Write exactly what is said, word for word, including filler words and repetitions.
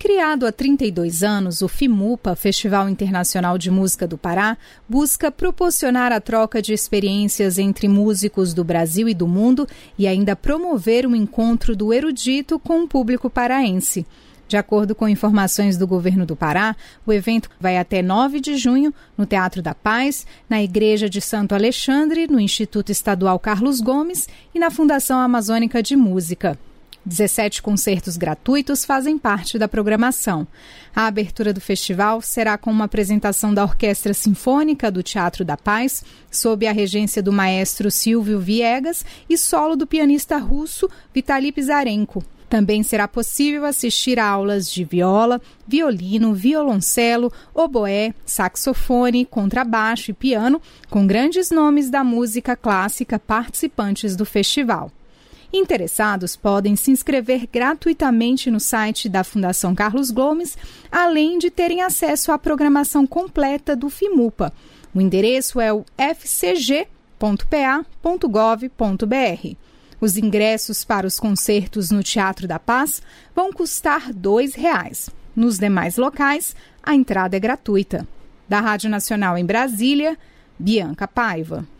Criado há trinta e dois anos, o FIMUPA, Festival Internacional de Música do Pará, busca proporcionar a troca de experiências entre músicos do Brasil e do mundo e ainda promover um encontro do erudito com o público paraense. De acordo com informações do governo do Pará, o evento vai até nove de junho no Teatro da Paz, na Igreja de Santo Alexandre, no Instituto Estadual Carlos Gomes e na Fundação Amazônica de Música. dezessete concertos gratuitos fazem parte da programação. A abertura do festival será com uma apresentação da Orquestra Sinfônica do Teatro da Paz, sob a regência do maestro Silvio Viegas e solo do pianista russo Vitali Pisarenko. Também será possível assistir a aulas de viola, violino, violoncelo, oboé, saxofone, contrabaixo e piano, com grandes nomes da música clássica participantes do festival. Interessados podem se inscrever gratuitamente no site da Fundação Carlos Gomes, além de terem acesso à programação completa do FIMUPA. O endereço é o f c g ponto p a ponto gov ponto b r. Os ingressos para os concertos no Teatro da Paz vão custar dois reais. Nos demais locais, a entrada é gratuita. Da Rádio Nacional em Brasília, Bianca Paiva.